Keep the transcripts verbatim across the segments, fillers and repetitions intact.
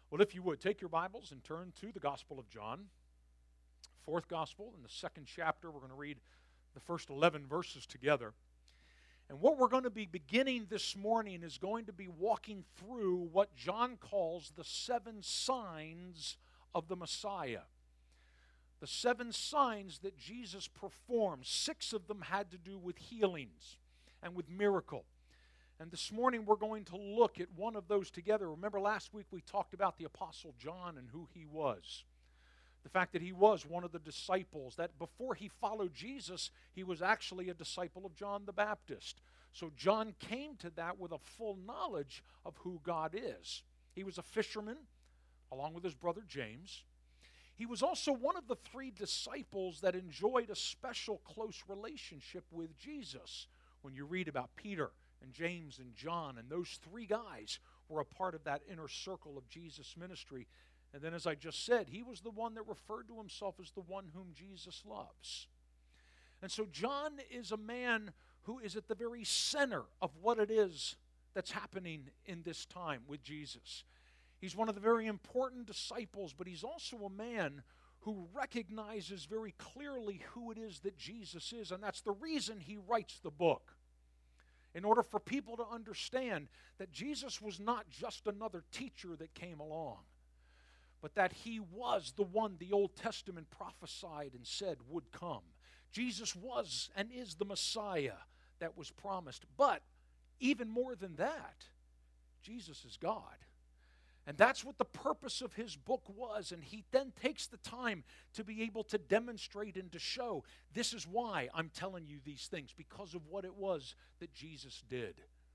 Well, if you would, take your Bibles and turn to the Gospel of John, fourth Gospel, in the second chapter. We're going to read the first eleven verses together. And what we're going to be beginning this morning is going to be walking through what John calls the seven signs of the Messiah. The seven signs that Jesus performed, six of them had to do with healings and with miracle. And this morning we're going to look at one of those together. Remember last week we talked about the Apostle John and who he was. The fact that he was one of the disciples, that before he followed Jesus, he was actually a disciple of John the Baptist. So John came to that with a full knowledge of who God is. He was a fisherman, along with his brother James. He was also one of the three disciples that enjoyed a special close relationship with Jesus. When you read about Peter and James and John, and those three guys were a part of that inner circle of Jesus' ministry. And then, as I just said, he was the one that referred to himself as the one whom Jesus loves. And so John is a man who is at the very center of what it is that's happening in this time with Jesus. He's one of the very important disciples, but he's also a man who recognizes very clearly who it is that Jesus is, and that's the reason he writes the book. In order for people to understand that Jesus was not just another teacher that came along, but that he was the one the Old Testament prophesied and said would come. Jesus was and is the Messiah that was promised. But even more than that, Jesus is God. And that's what the purpose of his book was. And he then takes the time to be able to demonstrate and to show, this is why I'm telling you these things, because of what it was that Jesus did.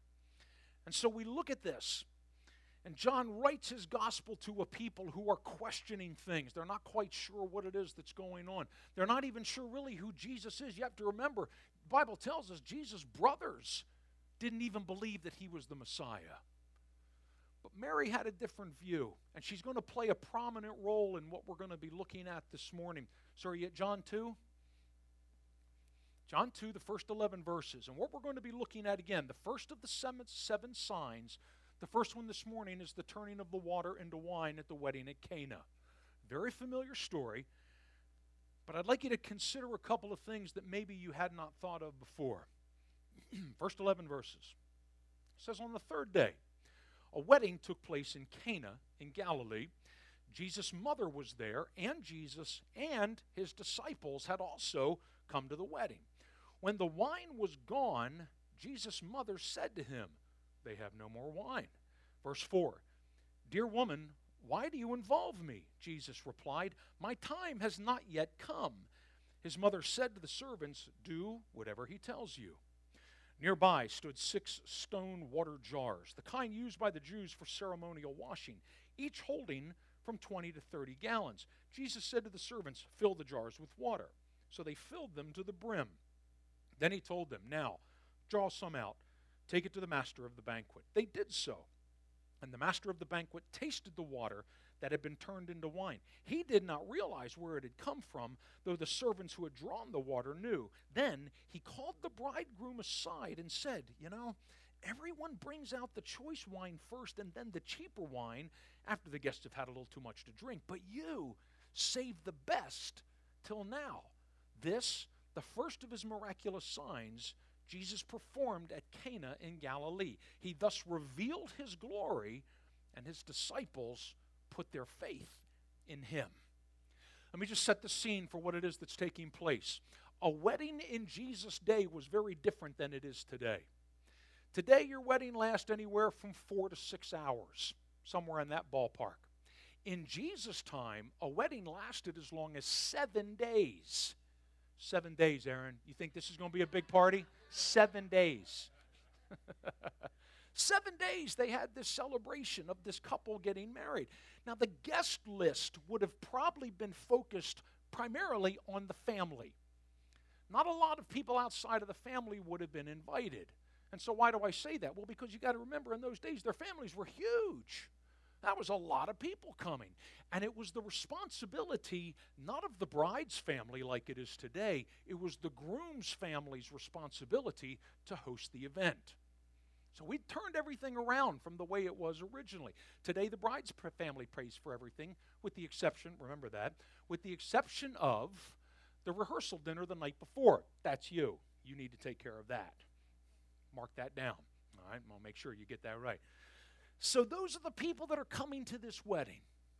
And so we look at this, and John writes his gospel to a people who are questioning things. They're not quite sure what it is that's going on. They're not even sure really who Jesus is. You have to remember, the Bible tells us Jesus' brothers didn't even believe that he was the Messiah. But Mary had a different view, and she's going to play a prominent role in what we're going to be looking at this morning. So are you at John two? John two, the first eleven verses. And what we're going to be looking at again, the first of the seven, seven signs, the first one this morning is the turning of the water into wine at the wedding at Cana. Very familiar story, but I'd like you to consider a couple of things that maybe you had not thought of before. First eleven verses. It says, on the third day, a wedding took place in Cana in Galilee. Jesus' mother was there, and Jesus and his disciples had also come to the wedding. When the wine was gone, Jesus' mother said to him, they have no more wine. Verse four, dear woman, why do you involve me? Jesus replied, my time has not yet come. His mother said to the servants, do whatever he tells you. Nearby stood six stone water jars, the kind used by the Jews for ceremonial washing, each holding from twenty to thirty gallons. Jesus said to the servants, fill the jars with water. So they filled them to the brim. Then he told them, now, draw some out. Take it to the master of the banquet. They did so. And the master of the banquet tasted the water that had been turned into wine. He did not realize where it had come from, though the servants who had drawn the water knew. Then he called the bridegroom aside and said, you know, everyone brings out the choice wine first and then the cheaper wine after the guests have had a little too much to drink. But you saved the best till now. This, the first of his miraculous signs, Jesus performed at Cana in Galilee. He thus revealed his glory, and his disciples put their faith in him. Let me just set the scene for what it is that's taking place. A wedding in Jesus' day was very different than it is today. Today, your wedding lasts anywhere from four to six hours, somewhere in that ballpark. In Jesus' time, a wedding lasted as long as seven days. Seven days, Aaron. You think this is going to be a big party? Seven days. Seven days they had this celebration of this couple getting married. Now, the guest list would have probably been focused primarily on the family. Not a lot of people outside of the family would have been invited. And so why do I say that? Well, because you got to remember in those days their families were huge. That was a lot of people coming. And it was the responsibility not of the bride's family like it is today. It was the groom's family's responsibility to host the event. So we turned everything around from the way it was originally. Today, the bride's family pays for everything, with the exception, remember that, with the exception of the rehearsal dinner the night before. That's you. You need to take care of that. Mark that down. All right, I'll make sure you get that right. So those are the people that are coming to this wedding.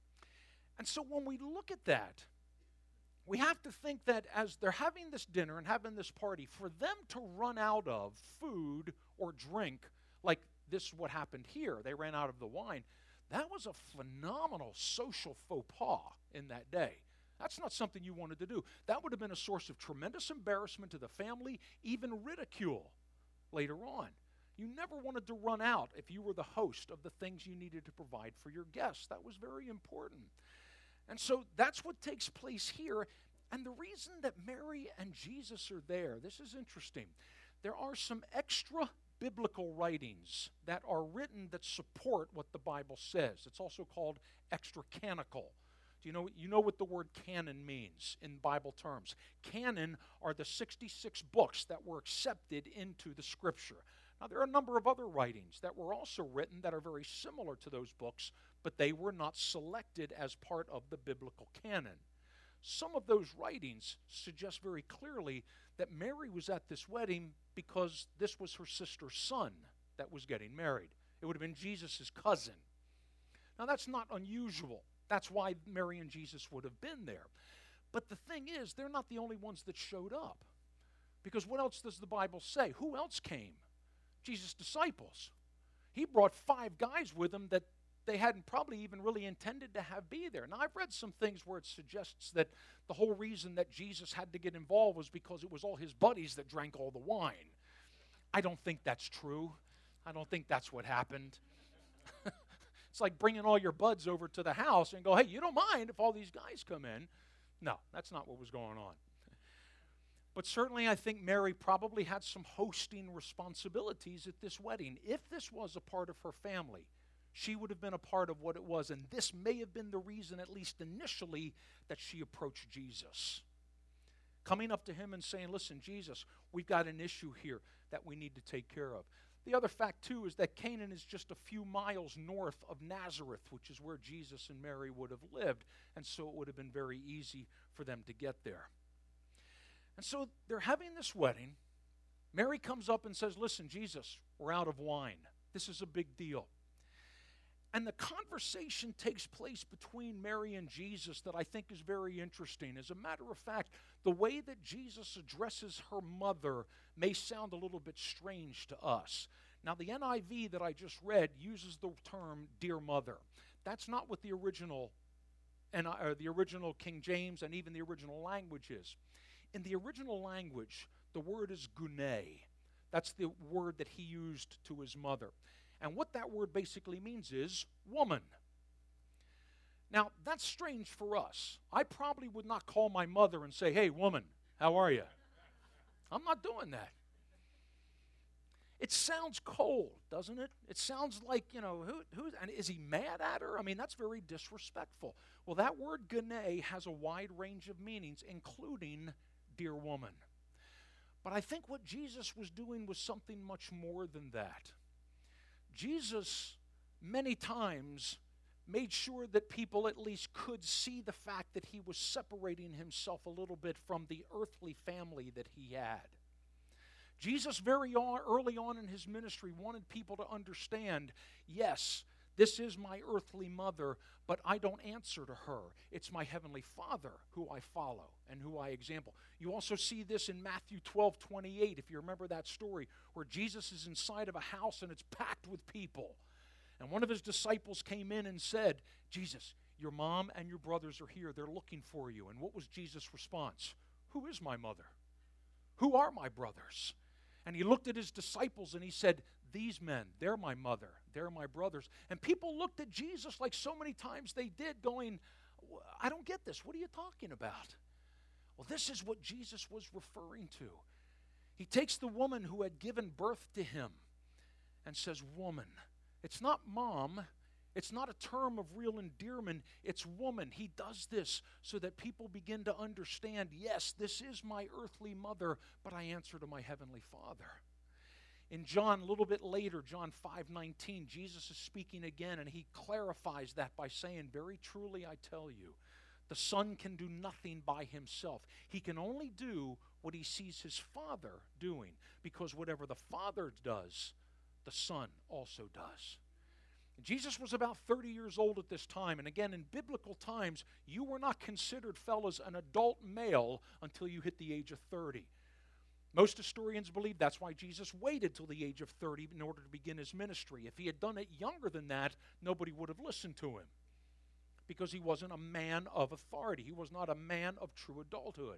And so when we look at that, we have to think that as they're having this dinner and having this party, for them to run out of food or drink, like this what happened here, they ran out of the wine, that was a phenomenal social faux pas in that day. That's not something you wanted to do. That would have been a source of tremendous embarrassment to the family, even ridicule later on. You never wanted to run out, if you were the host, of the things you needed to provide for your guests. That was very important. And so that's what takes place here. And the reason that Mary and Jesus are there, this is interesting. There are some extra biblical writings that are written that support what the Bible says. It's also called extra canonical. Do you know, you know what the word canon means in Bible terms? Canon are the sixty-six books that were accepted into the Scripture. Now, there are a number of other writings that were also written that are very similar to those books, but they were not selected as part of the biblical canon. Some of those writings suggest very clearly that Mary was at this wedding because this was her sister's son that was getting married. It would have been Jesus' cousin. Now, that's not unusual. That's why Mary and Jesus would have been there. But the thing is, they're not the only ones that showed up. Because what else does the Bible say? Who else came? Jesus' disciples. He brought five guys with him that they hadn't probably even really intended to have be there. Now, I've read some things where it suggests that the whole reason that Jesus had to get involved was because it was all his buddies that drank all the wine. I don't think that's true. I don't think that's what happened. It's like bringing all your buds over to the house and go, hey, you don't mind if all these guys come in. No, that's not what was going on. But certainly I think Mary probably had some hosting responsibilities at this wedding. If this was a part of her family, she would have been a part of what it was, and this may have been the reason, at least initially, that she approached Jesus. Coming up to him and saying, listen, Jesus, we've got an issue here that we need to take care of. The other fact, too, is that Canaan is just a few miles north of Nazareth, which is where Jesus and Mary would have lived, and so it would have been very easy for them to get there. And so they're having this wedding. Mary comes up and says, listen, Jesus, we're out of wine. This is a big deal. And the conversation takes place between Mary and Jesus that I think is very interesting. As a matter of fact, the way that Jesus addresses her mother may sound a little bit strange to us. Now, the N I V that I just read uses the term dear mother. That's not what the original, and or the original King James and even the original language is. In the original language, the word is gune. That's the word that he used to his mother. And what that word basically means is woman. Now, that's strange for us. I probably would not call my mother and say, hey, woman, how are you? I'm not doing that. It sounds cold, doesn't it? It sounds like, you know, who, who, and is he mad at her? I mean, that's very disrespectful. Well, that word gune has a wide range of meanings, including dear woman. But I think what Jesus was doing was something much more than that. Jesus, many times, made sure that people at least could see the fact that he was separating himself a little bit from the earthly family that he had. Jesus, very early on in his ministry, wanted people to understand, yes, this is my earthly mother, but I don't answer to her. It's my heavenly Father who I follow and who I example. You also see this in Matthew twelve twenty-eight, if you remember that story, where Jesus is inside of a house and it's packed with people. And one of his disciples came in and said, Jesus, your mom and your brothers are here. They're looking for you. And what was Jesus' response? Who is my mother? Who are my brothers? And he looked at his disciples and he said, these men, they're my mother, they're my brothers. And people looked at Jesus like so many times they did, going, I don't get this. What are you talking about? Well, this is what Jesus was referring to. He takes the woman who had given birth to him and says, woman. It's not mom. It's not a term of real endearment. It's woman. He does this so that people begin to understand, yes, this is my earthly mother, but I answer to my heavenly Father. In John, a little bit later, John five nineteen, Jesus is speaking again, and he clarifies that by saying, very truly I tell you, the Son can do nothing by himself. He can only do what he sees his Father doing, because whatever the Father does, the Son also does. Jesus was about thirty years old at this time, and again, in biblical times, you were not considered, fellas, an adult male until you hit the age of thirty. Most historians believe that's why Jesus waited till the age of thirty in order to begin his ministry. If he had done it younger than that, nobody would have listened to him, because he wasn't a man of authority. He was not a man of true adulthood.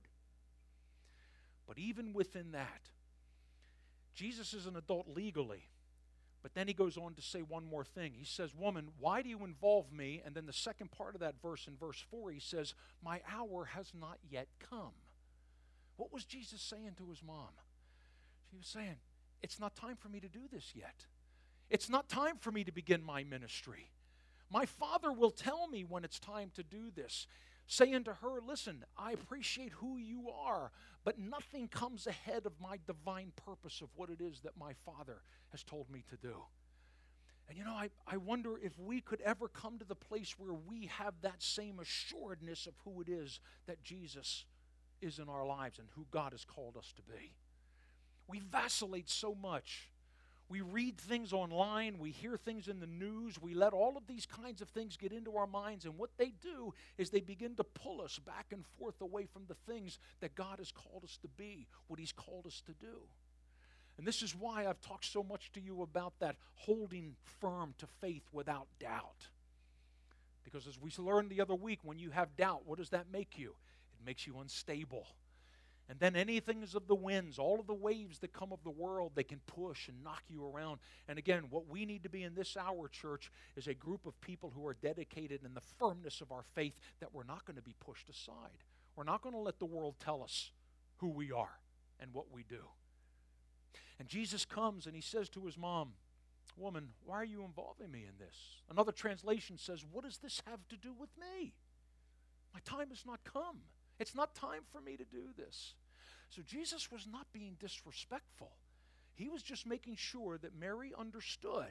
But even within that, Jesus is an adult legally. But then he goes on to say one more thing. He says, woman, why do you involve me? And then the second part of that verse, in verse four, he says, my hour has not yet come. What was Jesus saying to his mom? She was saying, it's not time for me to do this yet. It's not time for me to begin my ministry. My Father will tell me when it's time to do this. Saying to her, listen, I appreciate who you are, but nothing comes ahead of my divine purpose of what it is that my Father has told me to do. And you know, I, I wonder if we could ever come to the place where we have that same assuredness of who it is that Jesus is in our lives and who God has called us to be. We vacillate so much. We read things online, we hear things in the news, we let all of these kinds of things get into our minds, and what they do is they begin to pull us back and forth away from the things that God has called us to be, what he's called us to do. And this is why I've talked so much to you about that holding firm to faith without doubt. Because as we learned the other week, when you have doubt, what does that make you? It makes you unstable. And then anything is of the winds, all of the waves that come of the world, they can push and knock you around. And again, what we need to be in this hour, church, is a group of people who are dedicated in the firmness of our faith, that we're not going to be pushed aside. We're not going to let the world tell us who we are and what we do. And Jesus comes and he says to his mom, woman, why are you involving me in this? Another translation says, what does this have to do with me? My time has not come. It's not time for me to do this. So Jesus was not being disrespectful. He was just making sure that Mary understood,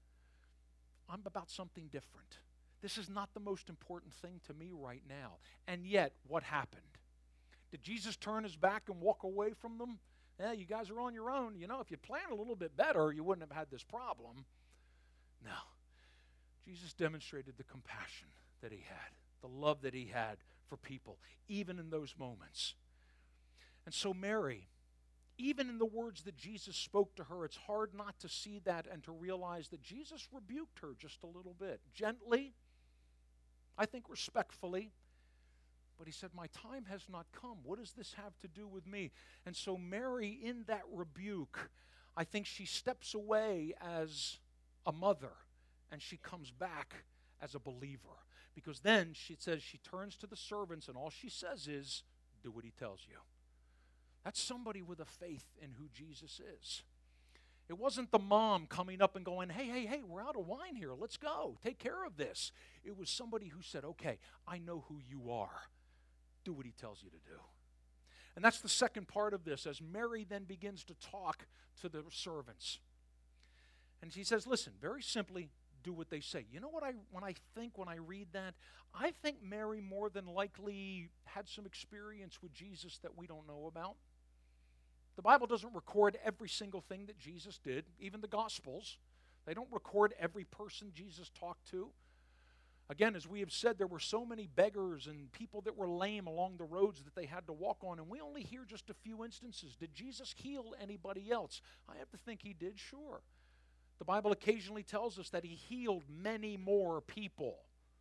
I'm about something different. This is not the most important thing to me right now. And yet, what happened? Did Jesus turn his back and walk away from them? Yeah, you guys are on your own. You know, if you planned a little bit better, you wouldn't have had this problem. No. Jesus demonstrated the compassion that he had, the love that he had for people, even in those moments. And so Mary, even in the words that Jesus spoke to her, it's hard not to see that and to realize that Jesus rebuked her just a little bit. Gently, I think respectfully, but he said, my time has not come. What does this have to do with me? And so Mary, in that rebuke, I think she steps away as a mother, and she comes back as a believer. Because then she says she turns to the servants, and all she says is, do what he tells you. That's somebody with a faith in who Jesus is. It wasn't the mom coming up and going, hey, hey, hey, we're out of wine here. Let's go. Take care of this. It was somebody who said, okay, I know who you are. Do what he tells you to do. And that's the second part of this, as Mary then begins to talk to the servants. And she says, listen, very simply, do what they say. You know what I when I think when I read that? I think Mary more than likely had some experience with Jesus that we don't know about. The Bible doesn't record every single thing that Jesus did, even the Gospels. They don't record every person Jesus talked to. Again, as we have said, there were so many beggars and people that were lame along the roads that they had to walk on, and we only hear just a few instances. Did Jesus heal anybody else? I have to think he did, sure. The Bible occasionally tells us that he healed many more people.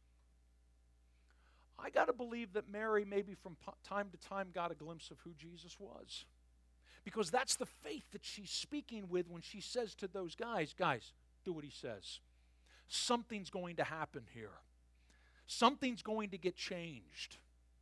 I got to believe that Mary maybe from time to time got a glimpse of who Jesus was. Because that's the faith that she's speaking with when she says to those guys, guys, do what he says. Something's going to happen here. Something's going to get changed.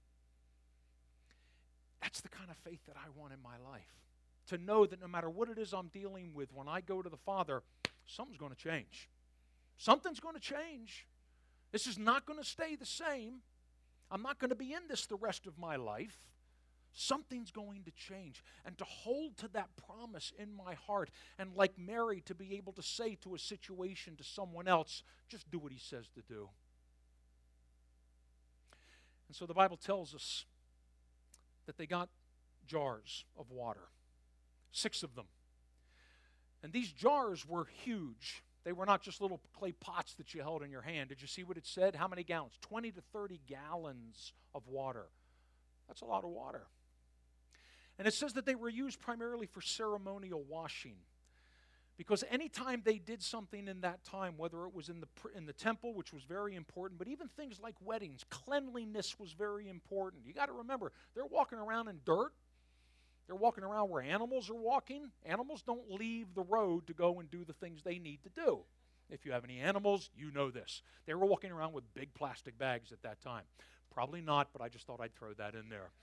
That's the kind of faith that I want in my life. To know that no matter what it is I'm dealing with, when I go to the Father, something's going to change. Something's going to change. This is not going to stay the same. I'm not going to be in this the rest of my life. Something's going to change. And to hold to that promise in my heart, and like Mary, to be able to say to a situation, to someone else, just do what he says to do. And so the Bible tells us that they got jars of water, six of them. And these jars were huge. They were not just little clay pots that you held in your hand. Did you see what it said? How many gallons? twenty to thirty gallons of water. That's a lot of water. And it says that they were used primarily for ceremonial washing. Because anytime they did something in that time, whether it was in the in the temple, which was very important, but even things like weddings, cleanliness was very important. You got to remember, they're walking around in dirt. They're walking around where animals are walking. Animals don't leave the road to go and do the things they need to do. If you have any animals, you know this. They were walking around with big plastic bags at that time. Probably not, but I just thought I'd throw that in there.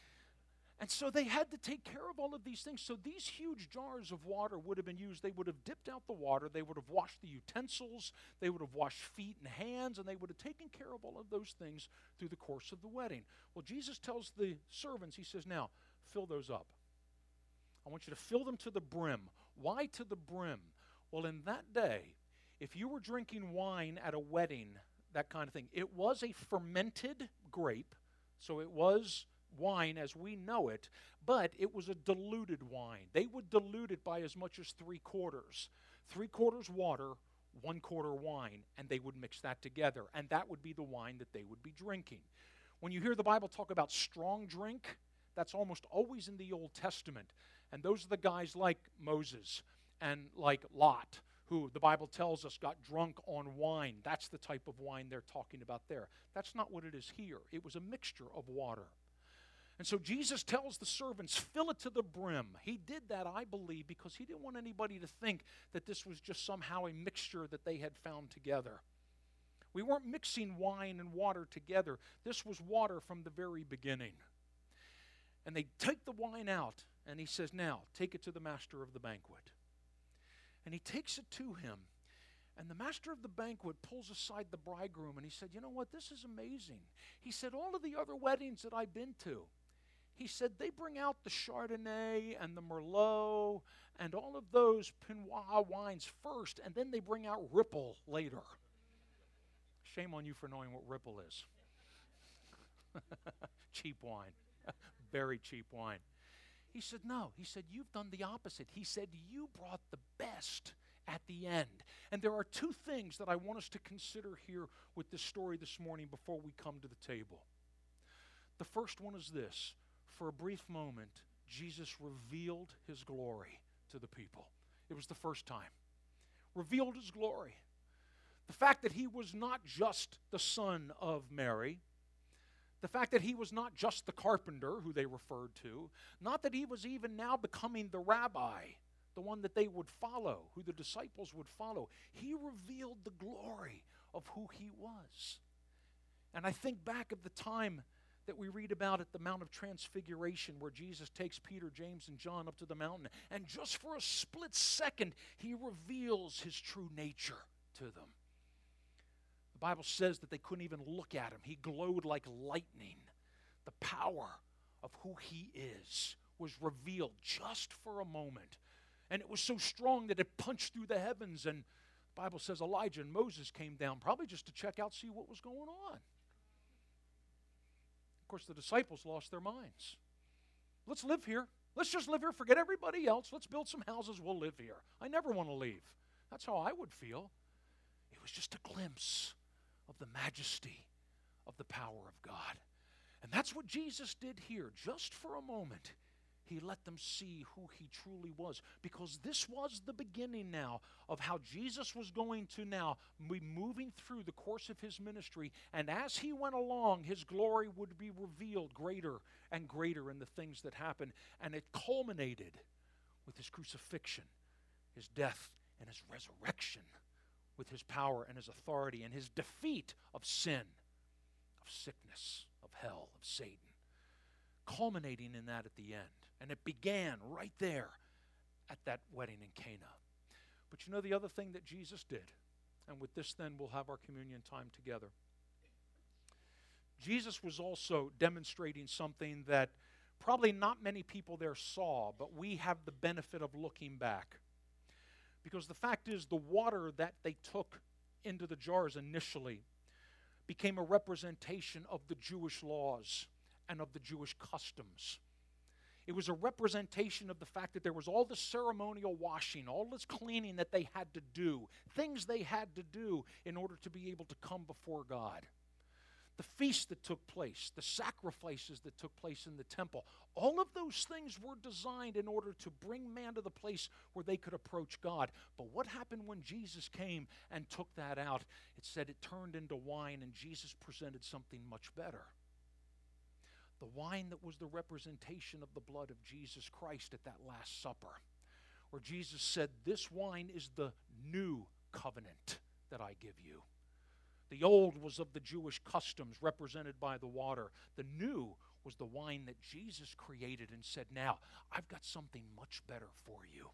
And so they had to take care of all of these things. So these huge jars of water would have been used. They would have dipped out the water. They would have washed the utensils. They would have washed feet and hands. And they would have taken care of all of those things through the course of the wedding. Well, Jesus tells the servants, he says, now, fill those up. I want you to fill them to the brim. Why to the brim? Well, in that day, if you were drinking wine at a wedding, that kind of thing, it was a fermented grape. So it was wine as we know it, but it was a diluted wine. They would dilute it by as much as three quarters. Three quarters water, one quarter wine, and they would mix that together, and that would be the wine that they would be drinking. When you hear the Bible talk about strong drink, that's almost always in the Old Testament, and those are the guys like Moses and like Lot, who the Bible tells us got drunk on wine. That's the type of wine they're talking about there. That's not what it is here. It was a mixture of water. And so Jesus tells the servants, fill it to the brim. He did that, I believe, because he didn't want anybody to think that this was just somehow a mixture that they had found together. We weren't mixing wine and water together. This was water from the very beginning. And they take the wine out, and he says, now, take it to the master of the banquet. And he takes it to him. And the master of the banquet pulls aside the bridegroom, and he said, you know what, this is amazing. He said, all of the other weddings that I've been to, he said, they bring out the Chardonnay and the Merlot and all of those Pinot wines first, and then they bring out Ripple later. Shame on you for knowing what Ripple is. Cheap wine. Very cheap wine. He said, no. He said, you've done the opposite. He said, you brought the best at the end. And there are two things that I want us to consider here with this story this morning before we come to the table. The first one is this. For a brief moment, Jesus revealed his glory to the people. It was the first time. Revealed his glory. The fact that he was not just the son of Mary, the fact that he was not just the carpenter who they referred to, not that he was even now becoming the rabbi, the one that they would follow, who the disciples would follow. He revealed the glory of who he was. And I think back of the time that we read about at the Mount of Transfiguration, where Jesus takes Peter, James, and John up to the mountain, and just for a split second, he reveals his true nature to them. The Bible says that they couldn't even look at him. He glowed like lightning. The power of who he is was revealed just for a moment. And it was so strong that it punched through the heavens. And the Bible says Elijah and Moses came down, probably just to check out, see what was going on. Of course, the disciples lost their minds. Let's live here. Let's just live here. Forget everybody else. Let's build some houses. We'll live here. I never want to leave. That's how I would feel. It was just a glimpse of the majesty of the power of God. And that's what Jesus did here. Just for a moment, he let them see who he truly was. Because this was the beginning now of how Jesus was going to now be moving through the course of his ministry. And as he went along, his glory would be revealed greater and greater in the things that happened. And it culminated with his crucifixion, his death, and his resurrection, with his power and his authority and his defeat of sin, of sickness, of hell, of Satan, culminating in that at the end. And it began right there at that wedding in Cana. But you know the other thing that Jesus did, and with this then we'll have our communion time together. Jesus was also demonstrating something that probably not many people there saw, but we have the benefit of looking back. Because the fact is, the water that they took into the jars initially became a representation of the Jewish laws and of the Jewish customs. It was a representation of the fact that there was all this ceremonial washing, all this cleaning that they had to do, things they had to do in order to be able to come before God. The feast that took place, the sacrifices that took place in the temple, all of those things were designed in order to bring man to the place where they could approach God. But what happened when Jesus came and took that out? It said it turned into wine, and Jesus presented something much better. The wine that was the representation of the blood of Jesus Christ at that Last Supper, where Jesus said, "This wine is the new covenant that I give you." The old was of the Jewish customs represented by the water. The new was the wine that Jesus created and said, "Now, I've got something much better for you."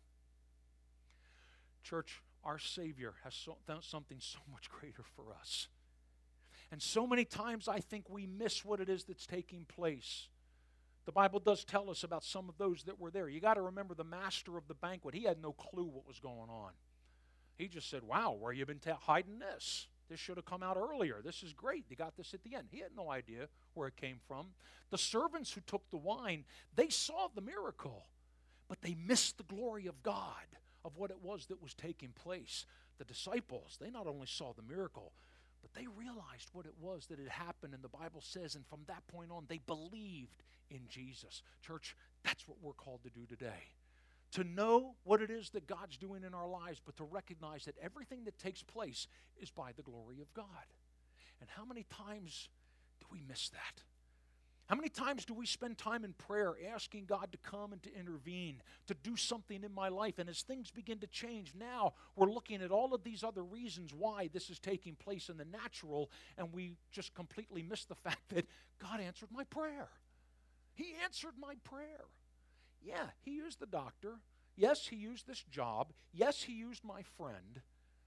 Church, our Savior has so, something so much greater for us. And so many times I think we miss what it is that's taking place. The Bible does tell us about some of those that were there. You got to remember the master of the banquet. He had no clue what was going on. He just said, "Wow, where you been ta- hiding this? This should have come out earlier. This is great. They got this at the end." He had no idea where it came from. The servants who took the wine, they saw the miracle, but they missed the glory of God, of what it was that was taking place. The disciples, they not only saw the miracle, but they realized what it was that had happened, and the Bible says, and from that point on, they believed in Jesus. Church, that's what we're called to do today. To know what it is that God's doing in our lives, but to recognize that everything that takes place is by the glory of God. And how many times do we miss that? How many times do we spend time in prayer asking God to come and to intervene, to do something in my life? And as things begin to change, now we're looking at all of these other reasons why this is taking place in the natural, and we just completely miss the fact that God answered my prayer. He answered my prayer. Yeah, he used the doctor. Yes, he used this job. Yes, he used my friend.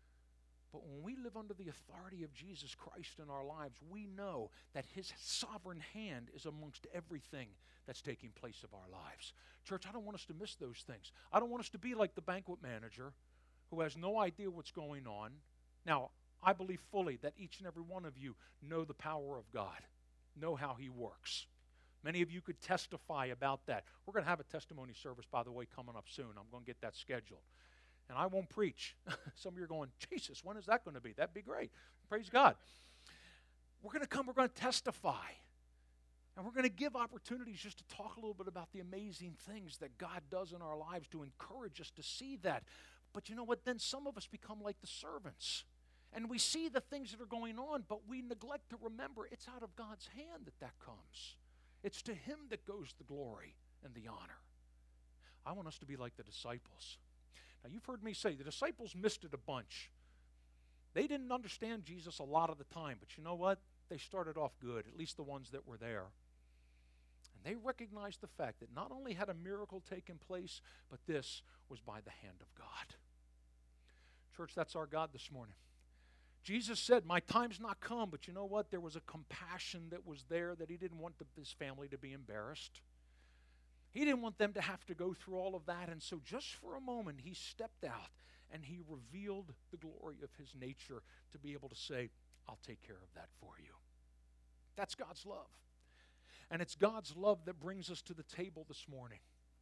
But when we live under the authority of Jesus Christ in our lives, we know that his sovereign hand is amongst everything that's taking place of our lives. Church, I don't want us to miss those things. I don't want us to be like the banquet manager who has no idea what's going on. Now, I believe fully that each and every one of you know the power of God, know how he works. Many of you could testify about that. We're going to have a testimony service, by the way, coming up soon. I'm going to get that scheduled. And I won't preach. Some of you are going, "Jesus, when is that going to be?" That'd be great. Praise God. We're going to come, we're going to testify. And we're going to give opportunities just to talk a little bit about the amazing things that God does in our lives to encourage us to see that. But you know what? Then some of us become like the servants. And we see the things that are going on, but we neglect to remember it's out of God's hand that that comes. It's to him that goes the glory and the honor. I want us to be like the disciples. Now, you've heard me say the disciples missed it a bunch. They didn't understand Jesus a lot of the time, but you know what? They started off good, at least the ones that were there. And they recognized the fact that not only had a miracle taken place, but this was by the hand of God. Church, that's our God this morning. Jesus said, "My time's not come," but you know what? There was a compassion that was there that he didn't want the, his family to be embarrassed. He didn't want them to have to go through all of that, and so just for a moment, he stepped out and he revealed the glory of his nature to be able to say, "I'll take care of that for you." That's God's love. And it's God's love that brings us to the table this morning.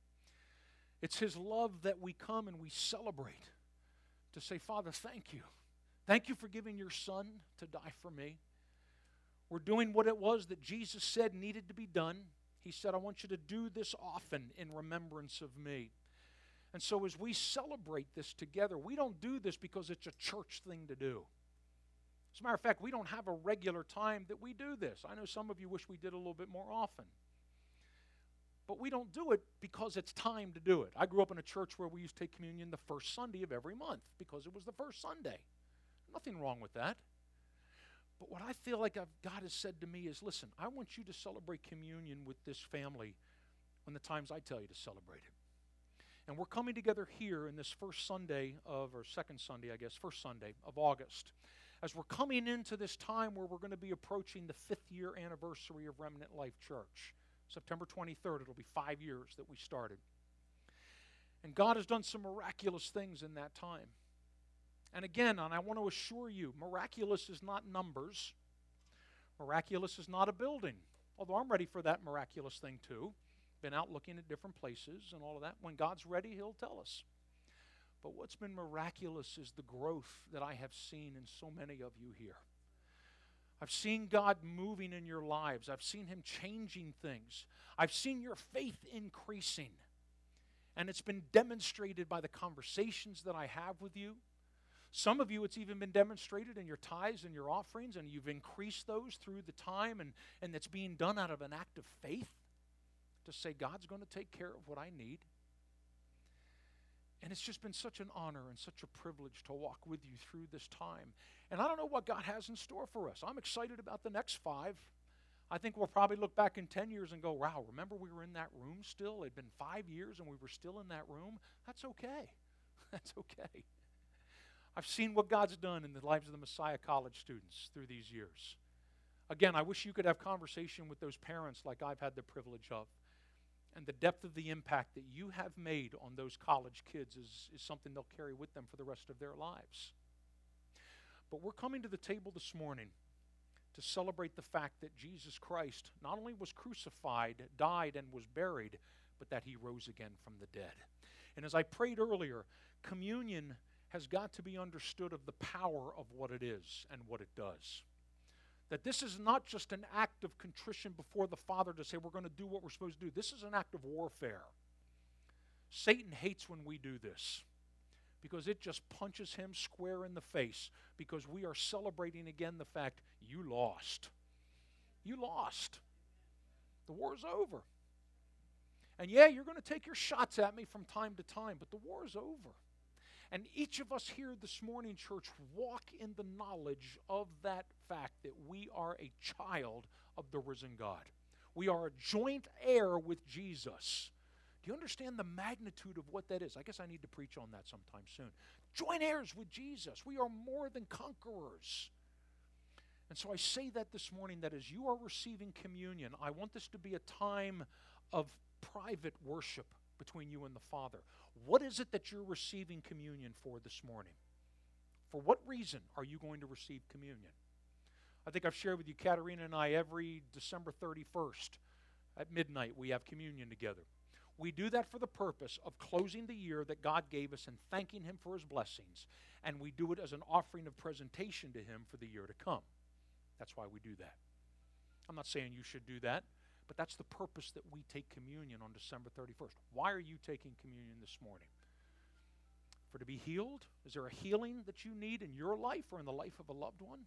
It's his love that we come and we celebrate to say, "Father, thank you. Thank you for giving your son to die for me." We're doing what it was that Jesus said needed to be done. He said, "I want you to do this often in remembrance of me." And so as we celebrate this together, we don't do this because it's a church thing to do. As a matter of fact, we don't have a regular time that we do this. I know some of you wish we did a little bit more often. But we don't do it because it's time to do it. I grew up in a church where we used to take communion the first Sunday of every month because it was the first Sunday. Nothing wrong with that. But what I feel like I've, God has said to me is, listen, I want you to celebrate communion with this family when the times I tell you to celebrate it. And we're coming together here in this first Sunday of, or second Sunday, I guess, first Sunday of August, as we're coming into this time where we're going to be approaching the fifth year anniversary of Remnant Life Church. September twenty-third, it'll be five years that we started. And God has done some miraculous things in that time. And again, and I want to assure you, miraculous is not numbers. Miraculous is not a building. Although I'm ready for that miraculous thing too. Been out looking at different places and all of that. When God's ready, He'll tell us. But what's been miraculous is the growth that I have seen in so many of you here. I've seen God moving in your lives. I've seen Him changing things. I've seen your faith increasing. And it's been demonstrated by the conversations that I have with you. Some of you, it's even been demonstrated in your tithes and your offerings, and you've increased those through the time, and, and it's being done out of an act of faith to say, God's going to take care of what I need. And it's just been such an honor and such a privilege to walk with you through this time. And I don't know what God has in store for us. I'm excited about the next five. I think we'll probably look back in ten years and go, wow, remember we were in that room still? It had been five years and we were still in that room. That's okay. That's okay. I've seen what God's done in the lives of the Messiah College students through these years. Again, I wish you could have conversation with those parents like I've had the privilege of. And the depth of the impact that you have made on those college kids is, is something they'll carry with them for the rest of their lives. But we're coming to the table this morning to celebrate the fact that Jesus Christ not only was crucified, died, and was buried, but that He rose again from the dead. And as I prayed earlier, communion has got to be understood of the power of what it is and what it does. That this is not just an act of contrition before the Father to say we're going to do what we're supposed to do. This is an act of warfare. Satan hates when we do this because it just punches him square in the face because we are celebrating again the fact you lost. You lost. The war's over. And yeah, you're going to take your shots at me from time to time, but the war is over. And each of us here this morning, church, walk in the knowledge of that fact that we are a child of the risen God. We are a joint heir with Jesus. Do you understand the magnitude of what that is? I guess I need to preach on that sometime soon. Joint heirs with Jesus. We are more than conquerors. And so I say that this morning, that as you are receiving communion, I want this to be a time of private worship between you and the Father. What is it that you're receiving communion for this morning? For what reason are you going to receive communion? I think I've shared with you, Katerina and I, every December thirty-first at midnight, we have communion together. We do that for the purpose of closing the year that God gave us and thanking Him for His blessings. And we do it as an offering of presentation to Him for the year to come. That's why we do that. I'm not saying you should do that. But that's the purpose that we take communion on December thirty-first. Why are you taking communion this morning? For to be healed? Is there a healing that you need in your life or in the life of a loved one?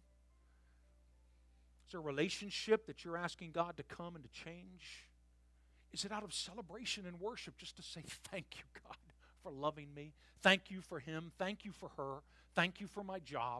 Is there a relationship that you're asking God to come and to change? Is it out of celebration and worship just to say, thank you, God, for loving me. Thank you for him. Thank you for her. Thank you for my job.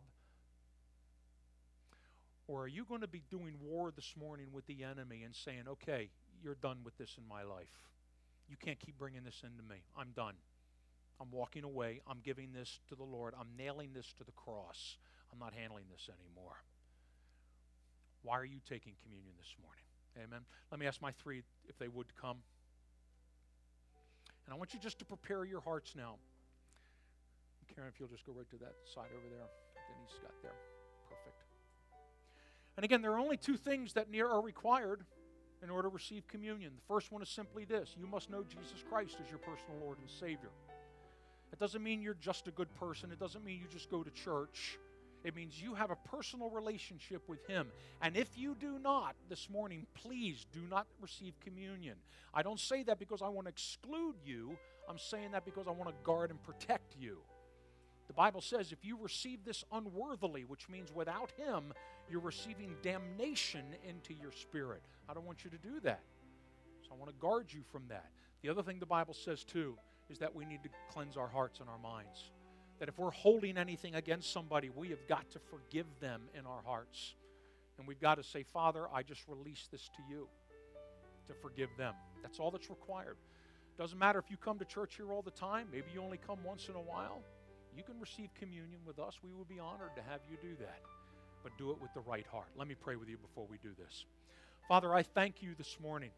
Or are you going to be doing war this morning with the enemy and saying, okay, you're done with this in my life. You can't keep bringing this into me. I'm done. I'm walking away. I'm giving this to the Lord. I'm nailing this to the cross. I'm not handling this anymore. Why are you taking communion this morning? Amen. Let me ask my three if they would come. And I want you just to prepare your hearts now. Karen, if you'll just go right to that side over there. Denise got there. Perfect. And again, there are only two things that are required in order to receive communion. The first one is simply this. You must know Jesus Christ as your personal Lord and Savior. It doesn't mean you're just a good person. It doesn't mean you just go to church. It means you have a personal relationship with Him. And if you do not this morning, please do not receive communion. I don't say that because I want to exclude you. I'm saying that because I want to guard and protect you. The Bible says if you receive this unworthily, which means without Him, you're receiving damnation into your spirit. I don't want you to do that. So I want to guard you from that. The other thing the Bible says too is that we need to cleanse our hearts and our minds. That if we're holding anything against somebody, we have got to forgive them in our hearts. And we've got to say, Father, I just release this to you to forgive them. That's all that's required. Doesn't matter if you come to church here all the time. Maybe you only come once in a while. You can receive communion with us. We would be honored to have you do that. But do it with the right heart. Let me pray with you before we do this. Father, I thank you this morning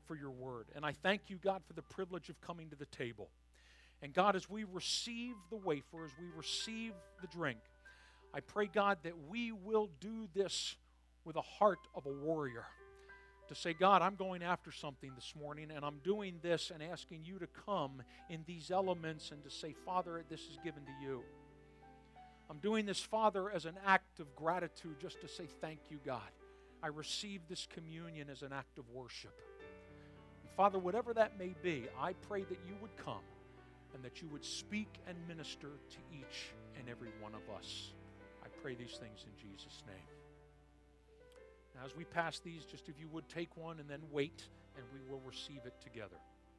for your word. And I thank you, God, for the privilege of coming to the table. And God, as we receive the wafer, as we receive the drink, I pray, God, that we will do this with a heart of a warrior. To say, God, I'm going after something this morning, and I'm doing this and asking you to come in these elements and to say, Father, this is given to you. I'm doing this, Father, as an act of gratitude, just to say thank you, God. I receive this communion as an act of worship. And Father, whatever that may be, I pray that you would come and that you would speak and minister to each and every one of us. I pray these things in Jesus' name. Now, as we pass these, just if you would take one and then wait, and we will receive it together.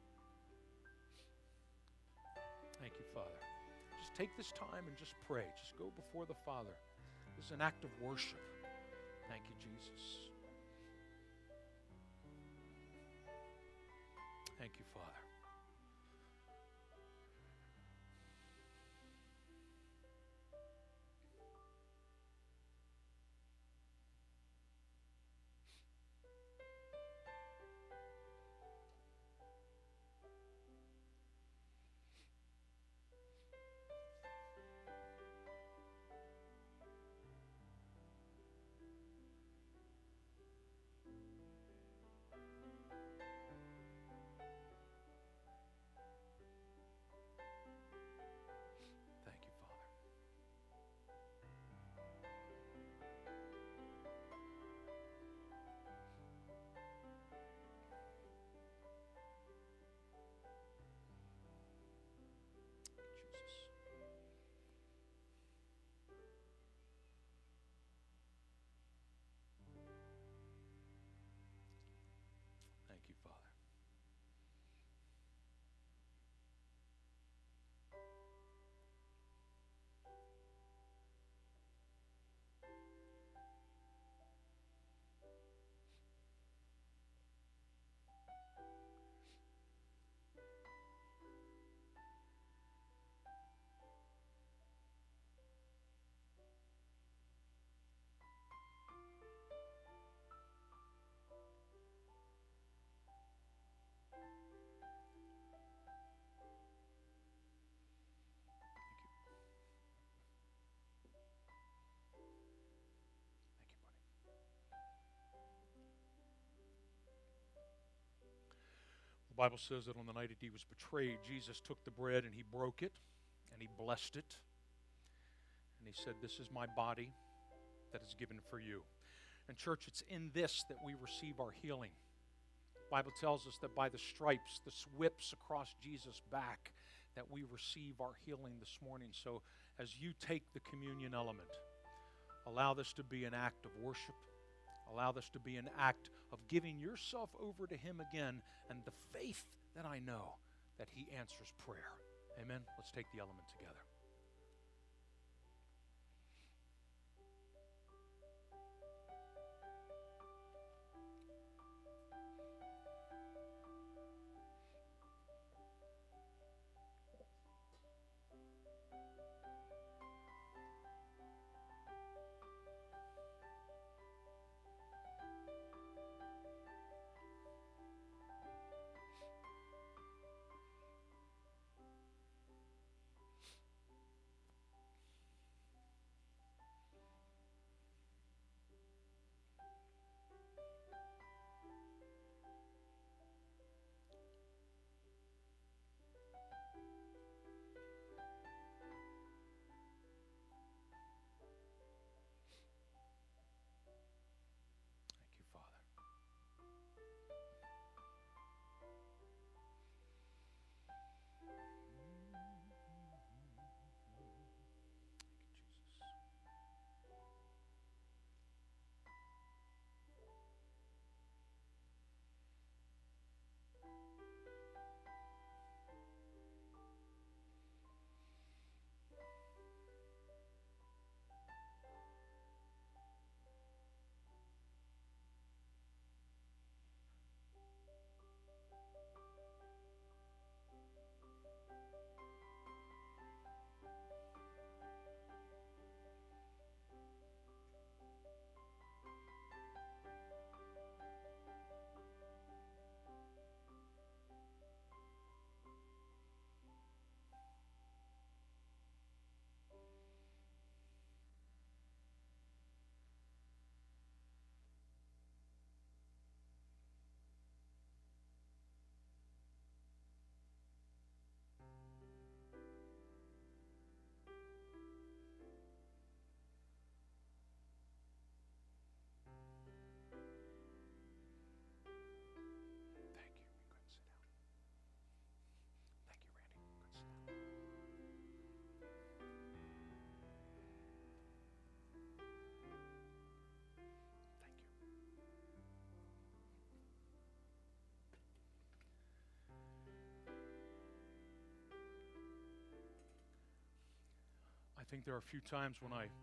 Thank you, Father. Just take this time and just pray. Just go before the Father. This is an act of worship. Thank you, Jesus. Thank you, Father. Thank you, Father. Jesus. Thank you, Father. The Bible says that on the night that he was betrayed, Jesus took the bread and he broke it and he blessed it. And he said, "This is my body that is given for you." And church, it's in this that we receive our healing. The Bible tells us that by the stripes, the whips across Jesus' back, that we receive our healing this morning. So as you take the communion element, allow this to be an act of worship. Allow this to be an act of giving yourself over to him again, and the faith that I know that he answers prayer. Amen. Let's take the element together. think there are a few times when I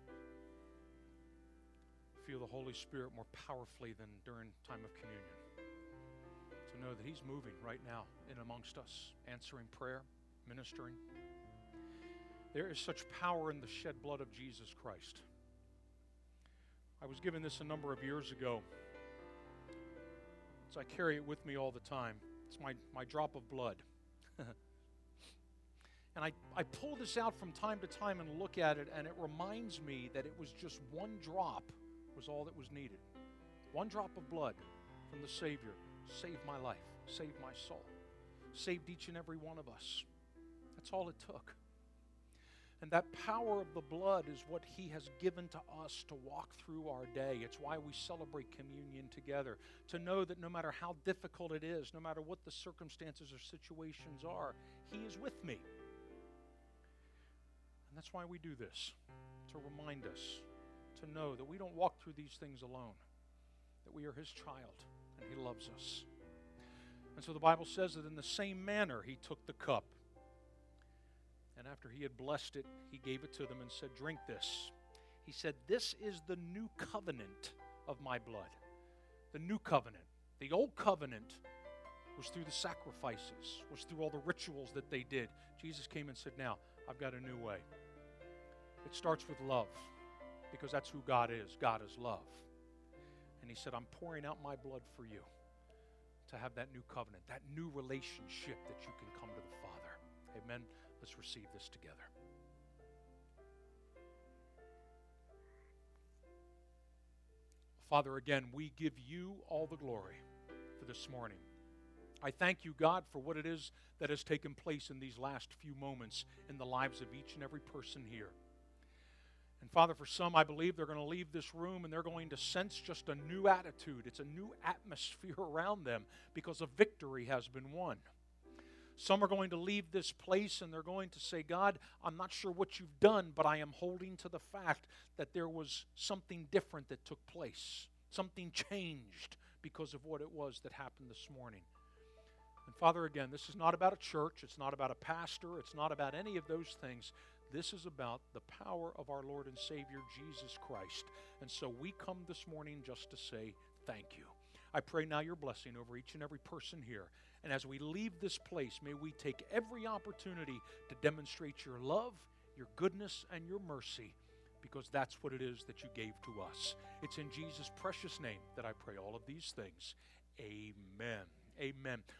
feel the Holy Spirit more powerfully than during time of communion. To know that He's moving right now in amongst us, answering prayer, ministering. There is such power in the shed blood of Jesus Christ. I was given this a number of years ago, so I carry it with me all the time. It's my, my drop of blood. And I, I pull this out from time to time and look at it, and it reminds me that it was just one drop was all that was needed. One drop of blood from the Savior saved my life, saved my soul, saved each and every one of us. That's all it took. And that power of the blood is what He has given to us to walk through our day. It's why we celebrate communion together, to know that no matter how difficult it is, no matter what the circumstances or situations are, He is with me. And that's why we do this, to remind us, to know that we don't walk through these things alone, that we are His child and He loves us. And so the Bible says that in the same manner He took the cup. And after He had blessed it, He gave it to them and said, "Drink this." He said, "This is the new covenant of my blood." The new covenant. The old covenant was through the sacrifices, was through all the rituals that they did. Jesus came and said, "Now, I've got a new way." It starts with love, because that's who God is. God is love. And He said, "I'm pouring out my blood for you to have that new covenant, that new relationship that you can come to the Father." Amen. Let's receive this together. Father, again, we give you all the glory for this morning. I thank you, God, for what it is that has taken place in these last few moments in the lives of each and every person here. And Father, for some, I believe they're going to leave this room and they're going to sense just a new attitude. It's a new atmosphere around them because a victory has been won. Some are going to leave this place and they're going to say, "God, I'm not sure what you've done, but I am holding to the fact that there was something different that took place. Something changed because of what it was that happened this morning." And Father, again, this is not about a church. It's not about a pastor. It's not about any of those things. This is about the power of our Lord and Savior, Jesus Christ. And so we come this morning just to say thank you. I pray now your blessing over each and every person here. And as we leave this place, may we take every opportunity to demonstrate your love, your goodness, and your mercy, because that's what it is that you gave to us. It's in Jesus' precious name that I pray all of these things. Amen. Amen.